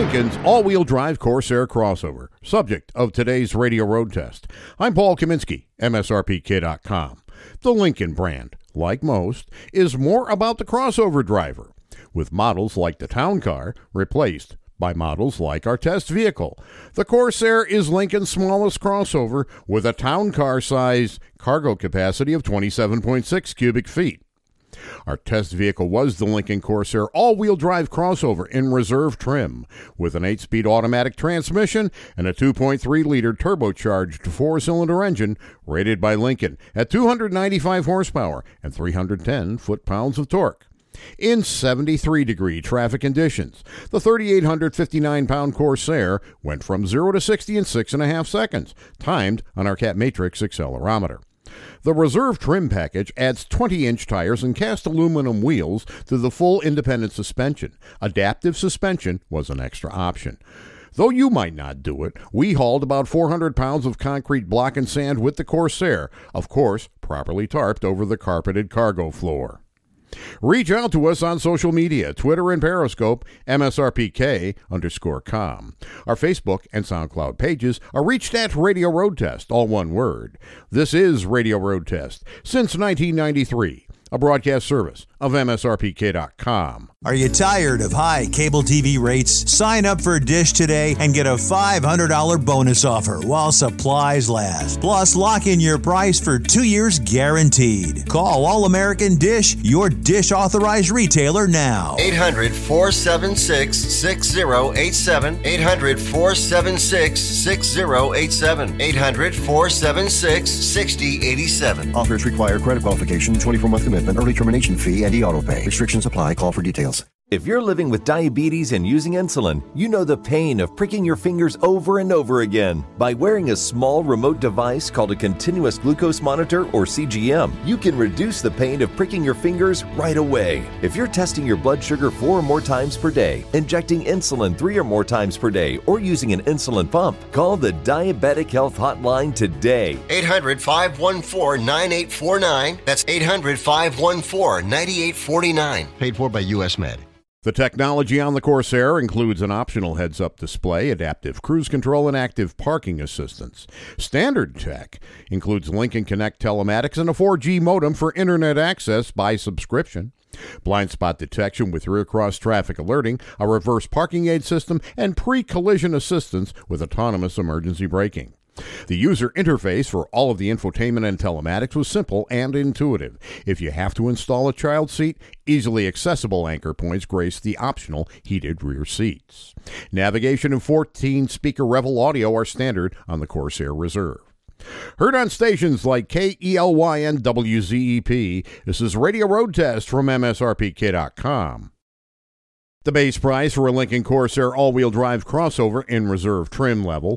Lincoln's all-wheel drive Corsair crossover, subject of today's radio road test. I'm Paul Kaminsky, MSRPK.com. The Lincoln brand, like most, is more about the crossover driver, with models like the Town Car replaced by models like our test vehicle. The Corsair is Lincoln's smallest crossover with a Town Car size cargo capacity of 27.6 cubic feet. Our test vehicle was the Lincoln Corsair all-wheel drive crossover in reserve trim with an 8-speed automatic transmission and a 2.3-liter turbocharged 4-cylinder engine rated by Lincoln at 295 horsepower and 310 foot-pounds of torque. In 73-degree traffic conditions, the 3,859-pound Corsair went from 0 to 60 in 6.5 seconds, timed on our Cat Matrix accelerometer. The reserve trim package adds 20-inch tires and cast aluminum wheels to the full independent suspension. Adaptive suspension was an extra option. Though you might not do it, we hauled about 400 pounds of concrete block and sand with the Corsair, of course, properly tarped over the carpeted cargo floor. Reach out to us on social media, Twitter and Periscope, MSRPK_com. Our Facebook and SoundCloud pages are reached at Radio Road Test, all one word. This is Radio Road Test since 1993, a broadcast service of MSRPK.com. Are you tired of high cable TV rates? Sign up for Dish today and get a $500 bonus offer while supplies last. Plus, lock in your price for 2 years guaranteed. Call All American Dish, your Dish authorized retailer now. 800-476-6087. 800-476-6087. 800-476-6087. Offers require credit qualification, 24-month commitment, early termination fee, and e-auto pay. Restrictions apply. Call for details. If you're living with diabetes and using insulin, you know the pain of pricking your fingers over and over again. By wearing a small remote device called a continuous glucose monitor or CGM, you can reduce the pain of pricking your fingers right away. If you're testing your blood sugar 4 or more times per day, injecting insulin 3 or more times per day, or using an insulin pump, call the Diabetic Health Hotline today. 800-514-9849. That's 800-514-9849. Paid for by U.S. Med. The technology on the Corsair includes an optional heads-up display, adaptive cruise control, and active parking assistance. Standard tech includes Lincoln Connect telematics and a 4G modem for internet access by subscription, blind spot detection with rear cross traffic alerting, a reverse parking aid system, and pre-collision assistance with autonomous emergency braking. The user interface for all of the infotainment and telematics was simple and intuitive. If you have to install a child seat, easily accessible anchor points grace the optional heated rear seats. Navigation and 14-speaker Revel audio are standard on the Corsair Reserve. Heard on stations like KELY and WZEP, this is Radio Road Test from MSRPK.com. The base price for a Lincoln Corsair all-wheel drive crossover in reserve trim level,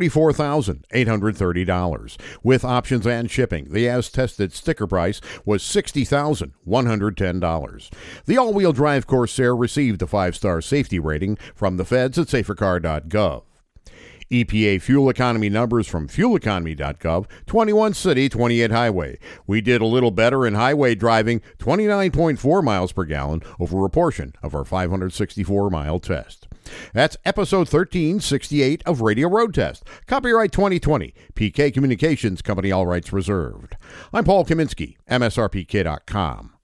$44,830. With options and shipping, the as-tested sticker price was $60,110. The all-wheel drive Corsair received a 5-star safety rating from the feds at safercar.gov. EPA fuel economy numbers from fueleconomy.gov, 21 city, 28 highway. We did a little better in highway driving, 29.4 miles per gallon over a portion of our 564-mile test. That's episode 1368 of Radio Road Test. Copyright 2020. PK Communications Company, all rights reserved. I'm Paul Kaminsky, MSRPK.com.